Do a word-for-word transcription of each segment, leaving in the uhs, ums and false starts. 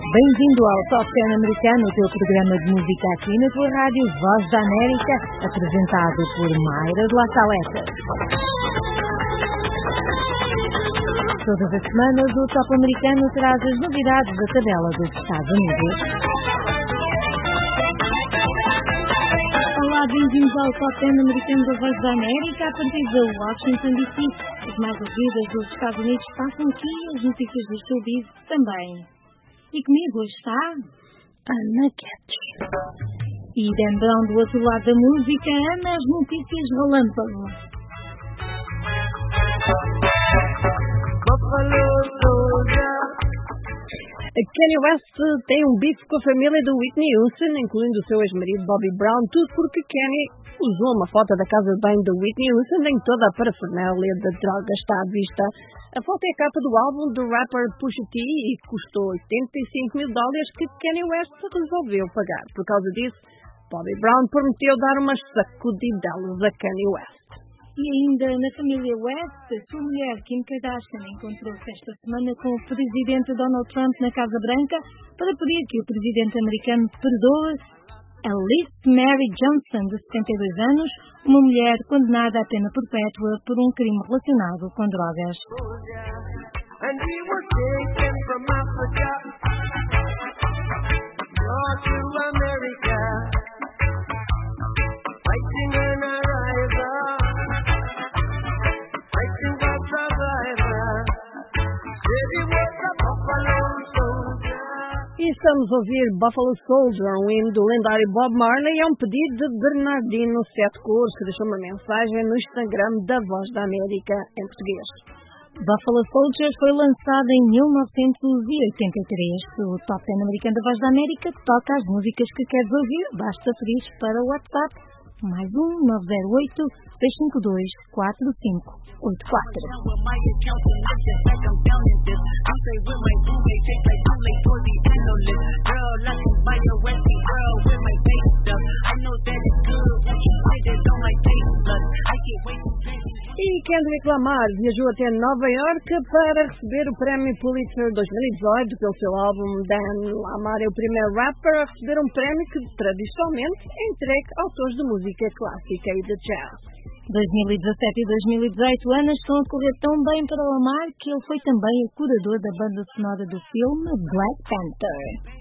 Bem-vindo ao Top dez Americano, o teu programa de música aqui na tua rádio Voz da América, apresentado por Mayra de La Saleta. Todas as semanas o Top Americano traz as novidades da tabela dos Estados Unidos. Olá, bem-vindos ao Top dez Americano da Voz da América, a partir de Washington D C. As mais ouvidas dos Estados Unidos passam aqui e as notícias do showbiz também. E comigo hoje está Ana Ketch. E Dan Brown do outro lado da música ama as notícias relâmpago. Kanye West tem um bife com a família de Whitney Houston, incluindo o seu ex-marido Bobby Brown, tudo porque Kanye usou uma foto da casa de banho de Whitney Houston em toda a parafernália da droga está à vista. A foto é a capa do álbum do rapper Pusha T e custou oitenta e cinco mil dólares que Kanye West resolveu pagar. Por causa disso, Bobby Brown prometeu dar umas sacudidelas a Kanye West. E ainda na família West, a sua mulher Kim Kardashian encontrou-se esta semana com o presidente Donald Trump na Casa Branca para pedir que o presidente americano perdoe Alice Mary Johnson, de setenta e dois anos, uma mulher condenada à pena perpétua por um crime relacionado com drogas. E estamos a ouvir Buffalo Soldier, um hino do lendário Bob Marley, é um pedido de Bernardino Sete Cores, que deixou uma mensagem no Instagram da Voz da América em português. Buffalo Soldier foi lançado em mil novecentos e oitenta e três. O Top dez Americano da Voz da América toca as músicas que queres ouvir. Basta pedir para o WhatsApp mais um nove zero oito, dois cinco dois, quatro cinco oito quatro. E Kendrick Lamar viajou até Nova York para receber o prémio Pulitzer dois mil e dezoito pelo seu álbum Dan. Lamar é o primeiro rapper a receber um prémio que tradicionalmente é entregue a autores de música clássica e de jazz. dois mil e dezassete e dois mil e dezoito anos estão a correr tão bem para Lamar que ele foi também o curador da banda sonora do filme Black Panther.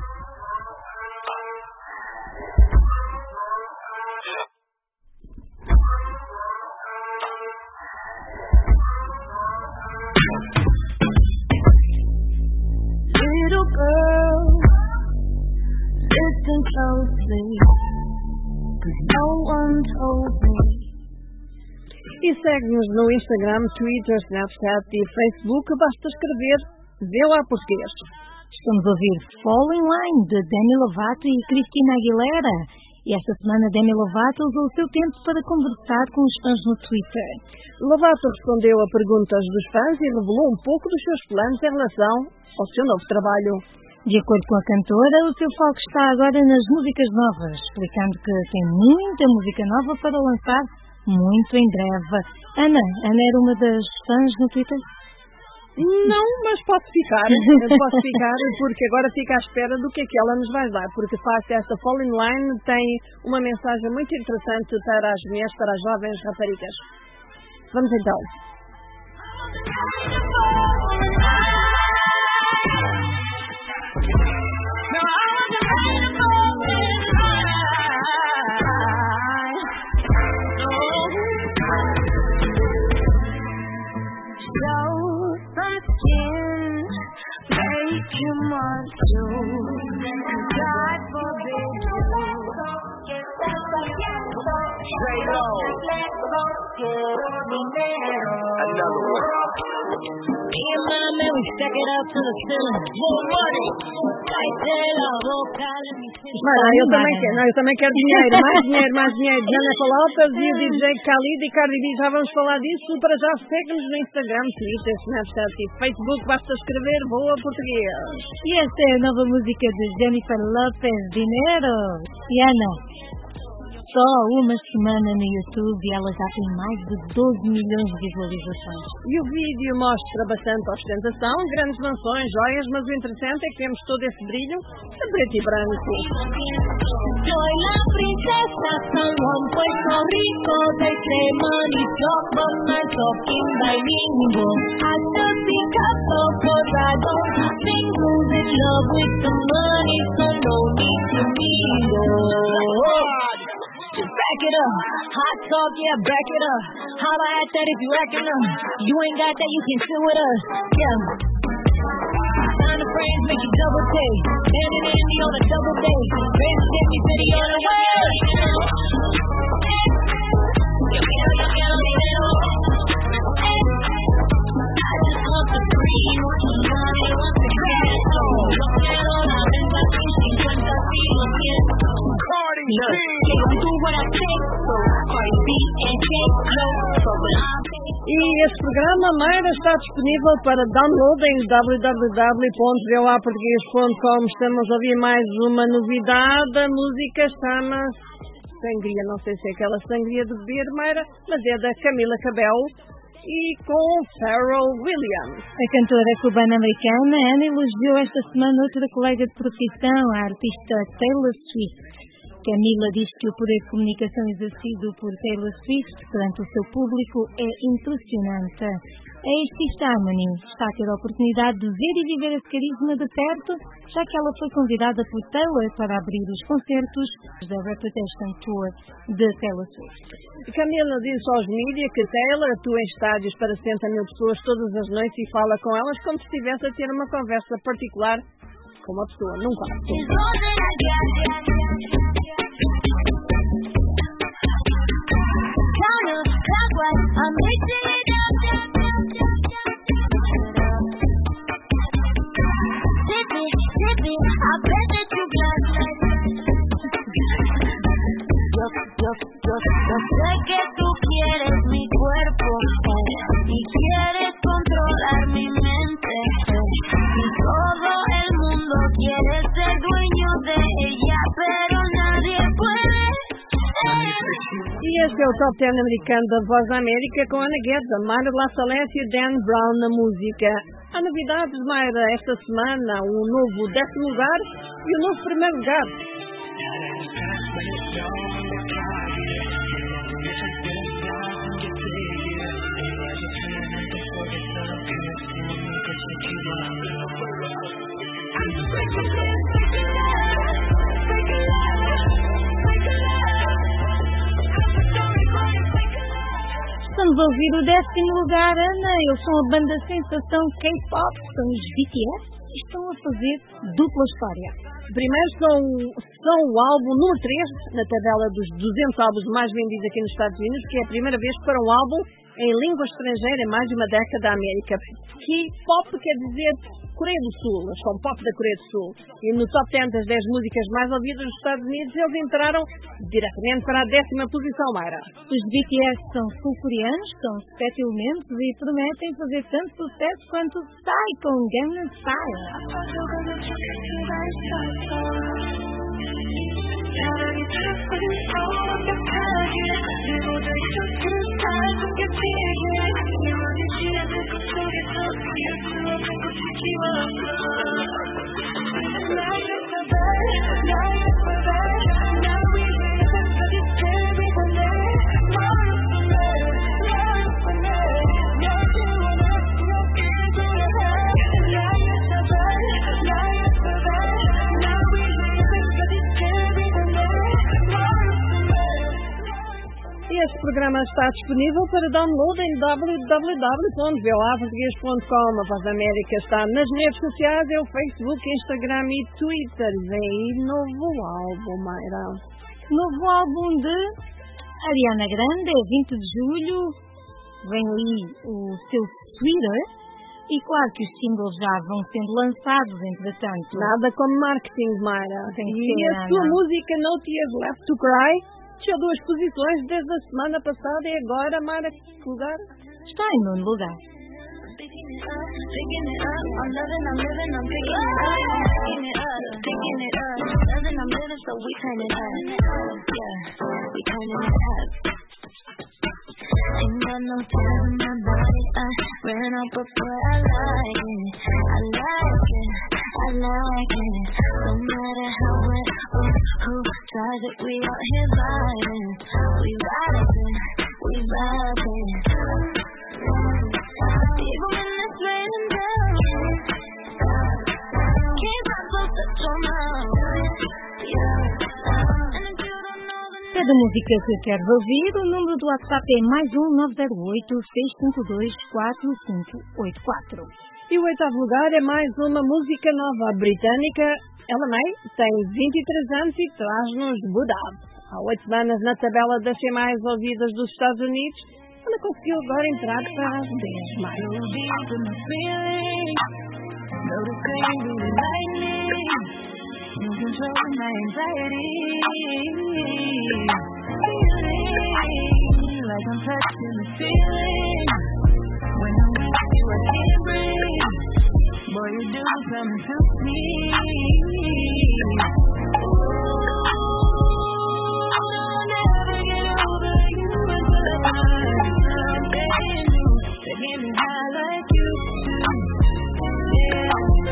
Little girl, listen closely, 'cause no one told me. E segue-nos no Instagram, Twitter, Snapchat e Facebook. Basta escrever Vê lá português. Estamos a ouvir Fall in Line, de Demi Lovato e Christina Aguilera. E esta semana Demi Lovato usou o seu tempo para conversar com os fãs no Twitter. Lovato respondeu a perguntas dos fãs e revelou um pouco dos seus planos em relação ao seu novo trabalho. De acordo com a cantora, o seu foco está agora nas músicas novas, explicando que tem muita música nova para lançar muito em breve. Ana, Ana era uma das fãs no Twitter? Não, mas posso ficar. Eu posso ficar porque agora fico à espera do que é que ela nos vai dar. Porque de facto esta Fall in Line tem uma mensagem muito interessante para as mulheres, para as jovens raparigas. Vamos então. You must do, God forbid you. Straight on. Another one. Me and my man, we stack it up to the ceiling. More money. Mara, eu também quero, não, eu também quero dinheiro, mais dinheiro, mais dinheiro. Jennifer Lopez e o D J Khalid e Cardi B, já vamos falar disso. Para já, segue-nos no Instagram, Twitter, Snapchat e Facebook. Basta escrever Boa Português. E esta é a nova música de Jennifer Lopez, Dinero. E Ana? só uma semana no YouTube e ela já tem mais de doze milhões de visualizações. E o vídeo mostra bastante ostentação, grandes mansões, joias, mas o interessante é que temos todo esse brilho a preto e branco. Soy la princesa San Juan, Puerto Rico, they say money talk, but my talking bilingual. I just think I thought, cause I don't think who's in love with the money, so no need to mingle. Just back it up, hot talk, yeah, back it up. Holla at that if you acting up. You ain't got that, you can sit with us, yeah. Sign the frames, make you double take. Dan and Andy on a double date. Best Jimmy City on the way. I just want the green, want the money, want the cash. Cardi B, do what I say. So Cardi B and J Lo, so when I E este programa, Mayra, está disponível para download em w w w ponto v o a português ponto com. Estamos a ouvir mais uma novidade. A música chama-se Sangria. Não sei se é aquela sangria de beber, Mayra, mas é da Camila Cabello e com Pharrell Williams. A cantora cubana-americana Anna elogiou esta semana outra colega de profissão, a artista Taylor Swift. Camila diz que o poder de comunicação exercido por Taylor Swift perante o seu público é impressionante. A Fifth Harmony está a ter a oportunidade de ver e viver esse carisma de perto, já que ela foi convidada por Taylor para abrir os concertos da Reputation Tour de Taylor Swift. Camila disse aos mídias que Taylor atua em estádios para setenta mil pessoas todas as noites e fala com elas como se estivesse a ter uma conversa particular com uma pessoa num quarto. I'm mixing it up, sip it, sip it, I bet that you got it. Yo, yo, yo, yo sé que tú quieres mi cuerpo, eh, y quieres controlar mi mente, eh, y todo el mundo quiere ser dueño de ella, pero nadie puede. E este é o Top dez americano da Voz da América com Ana Guedes, Amanda La Salete e Dan Brown na música. Há novidades, Mayra, esta semana, o novo décimo lugar e o novo primeiro lugar. Vamos ouvir o décimo lugar, Ana. Eles são a banda sensação K-pop, são os B T S e estão a fazer dupla história. Primeiro são, são o álbum número três na tabela dos duzentos álbuns mais vendidos aqui nos Estados Unidos, que é a primeira vez para um álbum em língua estrangeira em mais de uma década da América. K-pop quer dizer Coreia do Sul, eles são pop da Coreia do Sul. E no top dez das dez músicas mais ouvidas dos Estados Unidos, eles entraram diretamente para a décima posição, Mayra. Os B T S são sul-coreanos, são sete elementos e prometem fazer tanto sucesso quanto Psy com Gangnam Style. Este programa está disponível para download em w w w ponto v o a português ponto com. A Voz da América está nas redes sociais, é o Facebook, Instagram e Twitter. Vem aí novo álbum, Mayra. Novo álbum de Ariana Grande, é vinte de julho. Vem aí o seu Twitter. E claro que os singles já vão sendo lançados, entretanto. Nada como marketing, Mayra. Tem que e ser, a sua música No Tears Left to Cry deixou duas posições desde a semana passada e agora, Mayra, que lugar? Está em nono lugar. Picking it up, picking it up, I'm loving, I'm living, I'm picking it up, I'm picking it up, picking it up, loving, I'm living, so we turn it up, yeah, we kind of have. Ain't got no tears in my body. I ran up before I like it. I like it. I like it. No matter how wet or who tries it, we out here vibing. We vibing. We vibing. Even when it's raining down, keep my close to your mouth. Cada música que queres ouvir, o número do WhatsApp é mais um nove zero oito, seis cinco dois, quatro cinco oito quatro. E o oitavo lugar é mais uma música nova britânica. Ela May tem vinte e três anos e traz-nos Budab. Há oito semanas na tabela das cem mais ouvidas dos Estados Unidos, ela conseguiu agora entrar para as dez mais. You control my anxiety, feeling like I'm touching the ceiling. When I'm with you, I can't breathe. Boy, you do something to me. Ooh, I'll never get over you until I find something new that get me high like you do. Yeah.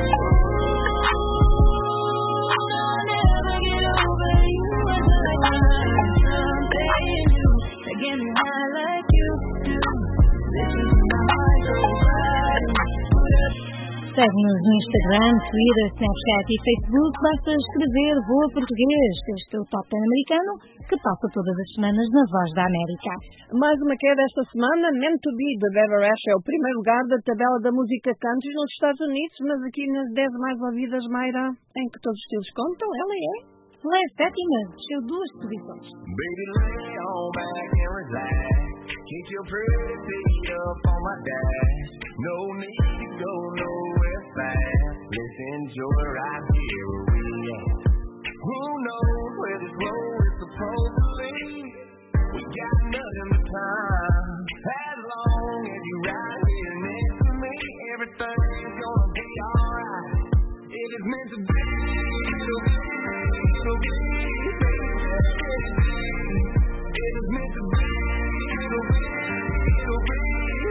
Segue-nos no Instagram, Twitter, Snapchat e Facebook. Basta escrever Voa Português. Este é o Top dez americano que passa todas as semanas na Voz da América. Mais uma queda esta semana. Meant to Be, de Bever Ash, é o primeiro lugar da tabela da música country nos Estados Unidos, mas aqui nas dez mais ouvidas, Mayra, em que todos os estilos contam, ela é... Ela é sétima, desceu duas posições. Baby, lay on back and relax. Keep your pretty feet up on my dash. No need to go nowhere fast. Let's enjoy right here where we at. Who knows where this road is supposed to lead? We got nothing but time. As long as you're right here next to me, everything's gonna be alright. If it's meant to be, it'll be, it'll be, baby. If it's meant to be, it'll be, it'll be,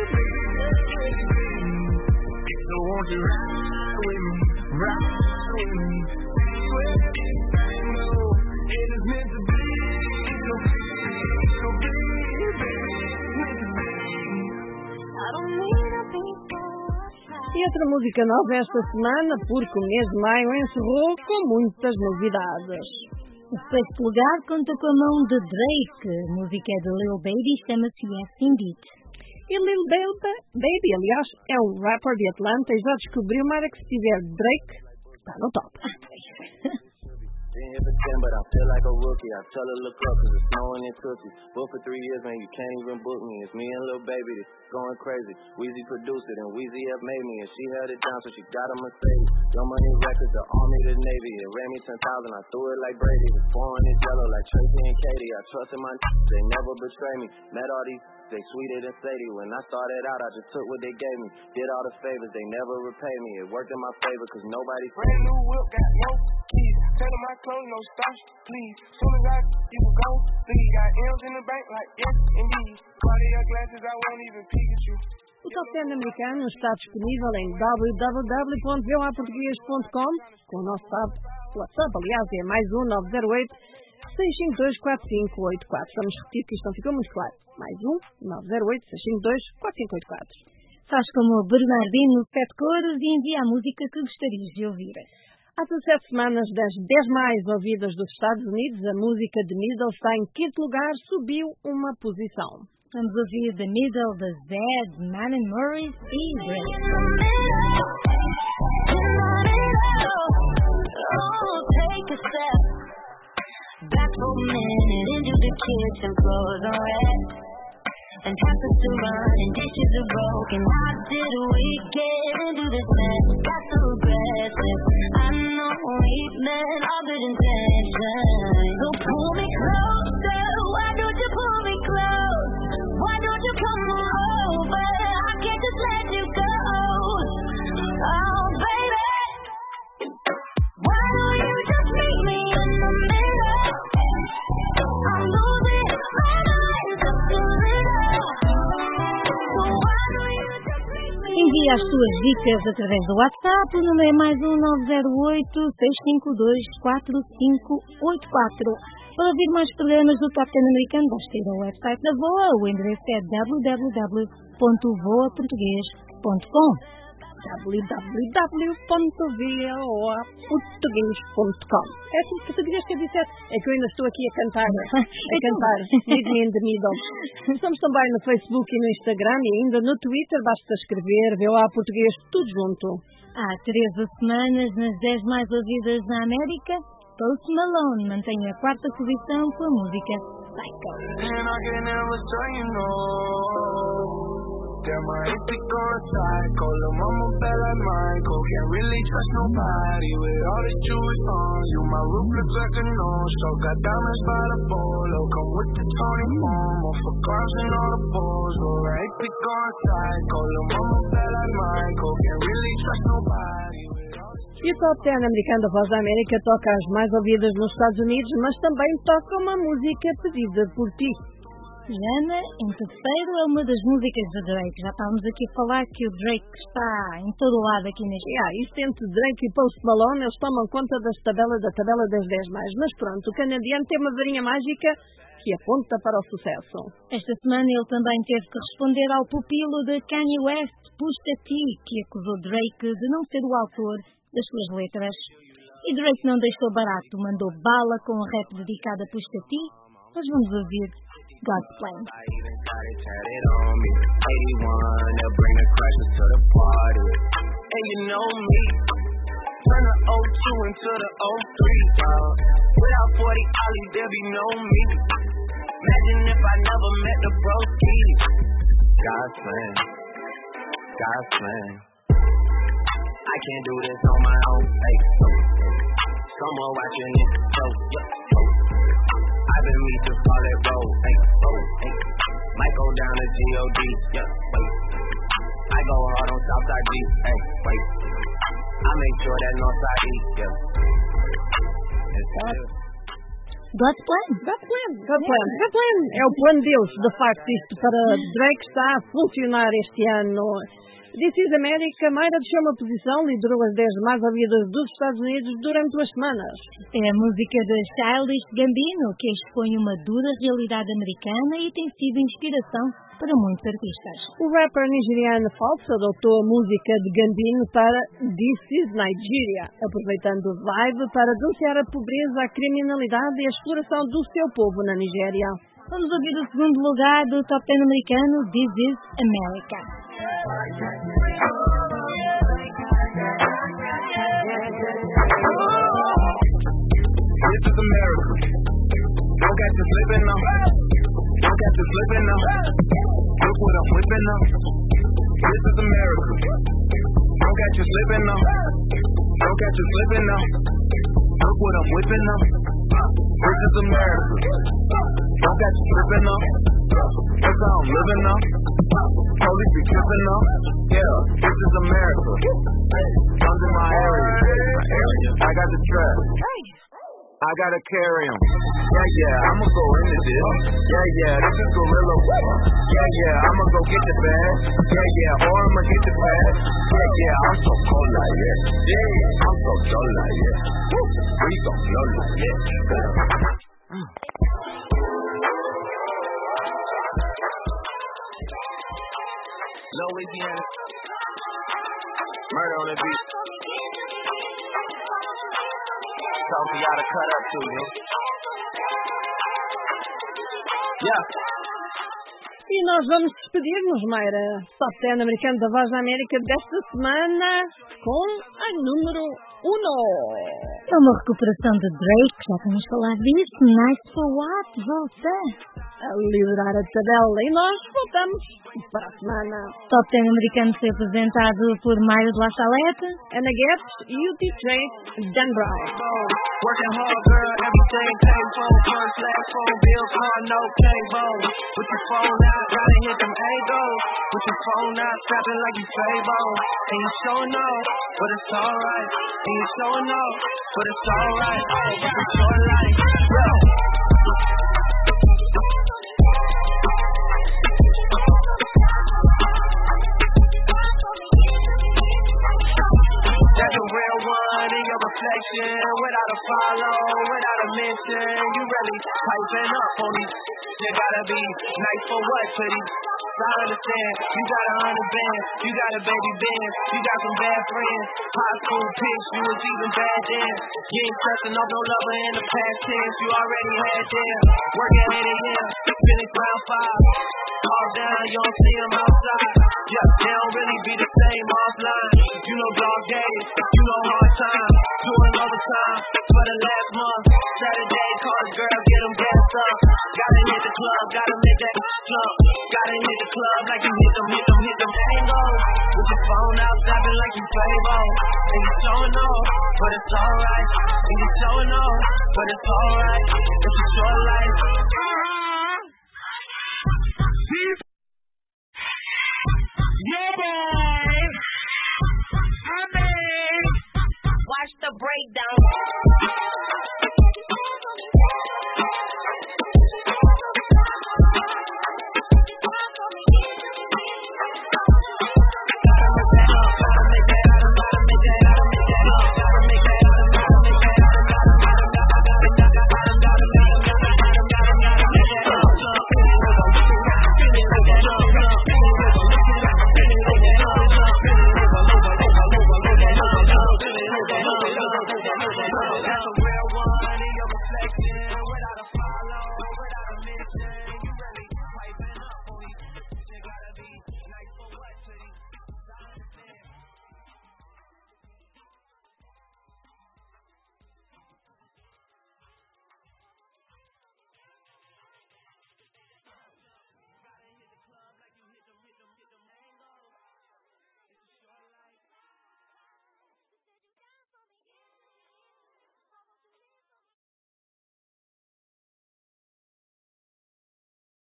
baby. So won't you ride with me, ride with me, see where everything goes. If it's meant to be, it'll be, it'll be, baby. Meant to be. I don't need a people. E outra música nova esta semana, porque o mês de maio encerrou com muitas novidades. O sexto lugar conta com a mão de Drake. A música é de Lil Baby, chama-se Yes Indeed. E Lil Baby, Baby, aliás, é um rapper de Atlanta e já descobriu, Mara, que se tiver Drake, está no top. Been here for ten, but I feel like a rookie. I tell her look up, cause it's snowing in Tootsie. Booked for three years, man, you can't even book me. It's me and Lil Baby that's going crazy. Weezy produced it, and Weezy F made me, and she held it down, so she got a Mercedes. Young Money Records, the Army, the Navy. It ran me ten thousand, I threw it like Brady. The foreign is yellow like Tracy and Katie. I trusted my n****s, they never betray me. Met all these, they sweeter than Sadie. When I started out, I just took what they gave me. Did all the favors, they never repay me. It worked in my favor, cause nobody... Brand new whip, got no keys. Tell them my clothes, no starch, please. Soon as I, you will go. Think he got M's in the bank, like yes, indeed. Cartier glasses, I won't even peek at you. O Top dez americano está disponível em w w w ponto voa português ponto com, com o nosso WhatsApp, aliás, é mais um nove zero oito, seis cinco dois, quatro cinco oito quatro. Vamos repetir que isto não ficou muito claro. Mais um nove zero oito, seis cinco dois, quatro cinco oito quatro. Faz como o Bernardino Sete Cores e envia a música que gostarias de ouvir. Há dezessete semanas, das dez mais ouvidas dos Estados Unidos, a música The Middle está em quinto lugar, subiu uma posição. Vamos ouvir The Middle, The Zed, Man and Morris e Drake. Back for a minute into the kitchen, floors are red, and taps are still running, dishes are broken. How did we get into this mess? Got so aggressive. I know we've meant all good intentions. So pull me closer. Why don't you pull me close? Why don't you come over? I can't just let you go. Oh, baby, why don't you just meet me in the middle? I'm losing Envie as suas dicas através do WhatsApp. O número é mais um nove zero oito, seis cinco dois, quatro cinco oito quatro. Para ouvir mais programas do Top dez americano, basta ir ao website da V O A. O endereço é w w w ponto voa português ponto com. w w w ponto voa português ponto com. É por português que eu disse. É que eu ainda estou aqui a cantar. A cantar. Leave me in the middle. Estamos também no Facebook e no Instagram e ainda no Twitter. Basta escrever V O A Português tudo junto. Há treze semanas, nas dez mais ouvidas na América, Post Malone mantém a quarta posição com a música Psycho. Damn, I hate to go psycho. Lil' mama bad like Michael. Can't really trust nobody with all this jewelry on. You, my roof looks like a no-show. Got diamonds by the bolo. Come with the Tony Momo for cars and all the balls. Oh, I hate to go psycho. Lil' mama bad like Michael. Can't really trust nobody with all this. E o Top dez americano da Voz da América toca as mais ouvidas nos Estados Unidos, mas também toca uma música pedida por ti. Jana, em terceiro, é uma das músicas de Drake. Já estávamos aqui a falar que o Drake está em todo o lado aqui neste. Yeah, isto entre Drake e Post Malone, eles tomam conta das tabelas, da tabela das dez mais. Mas pronto, o canadiano tem uma varinha mágica que aponta para o sucesso. Esta semana ele também teve que responder ao pupilo de Kanye West, Pusha T, que acusou Drake de não ser o autor das suas letras. E Drake não deixou barato, mandou bala com um rap dedicado a Pusha T. Nós vamos ouvir God's Plan. I even got it tatted on me. eighty-one, they'll bring the crashers to the party. And you know me, turn the oh two into the oh three, dog. Without forty ollies, there be no me. Imagine if I never met the broskies. God's plan, God's plan. I can't do this on my own, hey. Someone watching it, so, yeah, so. I've been meet to fall that road, hey, oh, hey. Might go down to G O D, yeah, wait. I go hard on Southside G, hey, wait. I make sure that Northside E, yeah. It's good. God's Plan. God's Plan. God's Plan. God's Plan. É o plano de Deus. De facto, isto para Drake está a funcionar este ano. This is America. Mayra deixou uma posição, liderou as dez mais ouvidas dos Estados Unidos durante duas semanas. É a música de Childish Gambino, que expõe uma dura realidade americana e tem sido inspiração para muitos artistas. O rapper nigeriano Falso adotou a música de Gambino para This is Nigeria, aproveitando o vibe para denunciar a pobreza, a criminalidade e a exploração do seu povo na Nigéria. Vamos ouvir o segundo lugar do Top dez americano, This is America. This is America. Don't got you slipping now. Don't got you slipping now. Look what I'm whipping now. This is America. Don't got you slipping now. Don't got you slipping now. Look what I'm whipping now. This is America. Don't got you slipping now. That's how I'm living now. Police be tripping now. Yeah, this is America. Comes in my area. My area. I got the trap. I gotta carry him. Yeah, yeah, I'ma go into this. Yeah, yeah, this is Gorilla. Yeah, yeah, I'ma go get the bag. Yeah, yeah, or I'ma get the bag. Yeah, yeah, I'm so cold like yeah. Yeah, I'm so dull like yeah. We gon' blow like yeah. Mm. Louisiana. Murder on the beat. Talk for y'all to cut up to, man. Yeah. E nós vamos despedir-nos, Mayra. Top dez americano da Voz da América desta semana com a número um. É uma recuperação de Drake, já temos falado disso. Nice for what? Volta a liderar a tabela. E nós voltamos para a semana. Top dez americano foi apresentado por Mário de La Salette, Ana Guedes e o D J Dan Brown. Working hard, girl, everything paid for. First, last phone, bills, car, no cable. With your phone out, gotta hit them A-goals. With your phone out, strapping like you Fable. And you showing off, but it's alright. And you showing off, but it's alright. It's your life, yeah. without a mention. You really piping up on me. You gotta be nice for what to these? I understand, you got a hundred bands, you got a baby band, you got some bad friends, high school pics, you was even bad then. You ain't stressing off no lover in the past tense, you already had them. Working eight a.m., finish round five. All down, you don't see them outside. Yeah, they don't really be the same offline. You know dog days, you know hard times. Doing overtime for the last month. Saturday, call the girl, get them gassed up. Gotta hit the club, gotta make that jump. Gotta hit the club like you hit them, hit them, hit them angles. With your phone out, stopping like you Fable. And you showing off, but it's alright. And you showing off, but it's alright. It's a short life. Yeah, boy. I mean, watch the breakdown.